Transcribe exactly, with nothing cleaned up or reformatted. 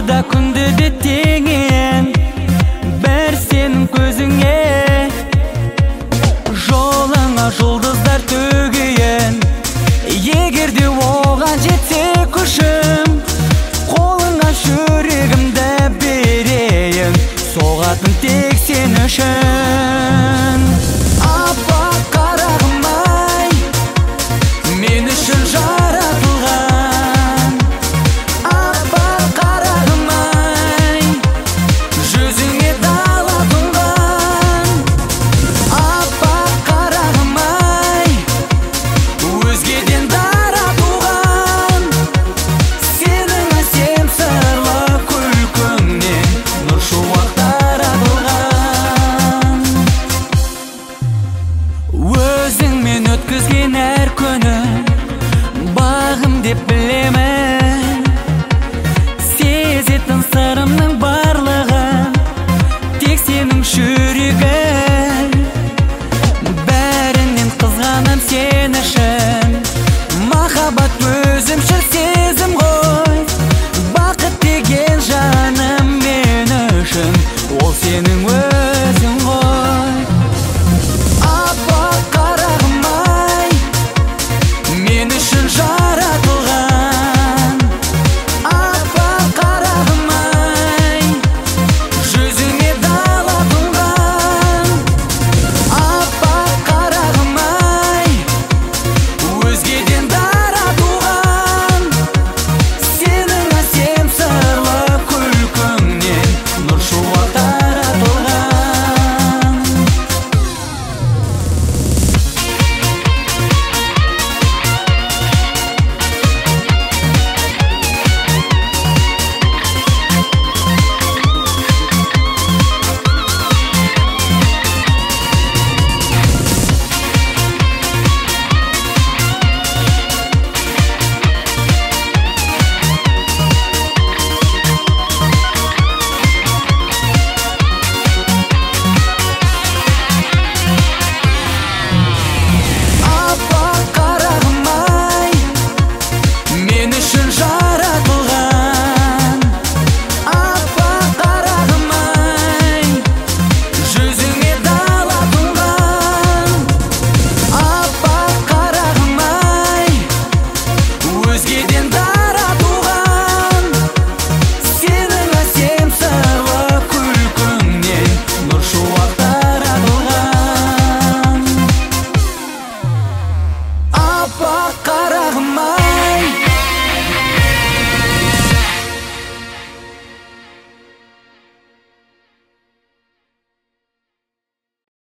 да күнде де теңен, бәр сенің көзіңе. Жолыңа жұлдыздар төгейін, егерде оған жетсе күшім, қолыңа жүрегімді берейін, соғатын тек сен үшін. Аппақ қарағым ай, мен үшін жаратылған. Аппақ қарағым ай, жүзіңе дала тұнған. Аппақ қарағым ай, өзгеден дара туған. Сенің әсем сырлы күлкіңнен нұр шуақ таратылған. Өзіңмен өткізген әр күні бағым деп білемін. Сезетін сырымның барлығы тек сенің жүрегің.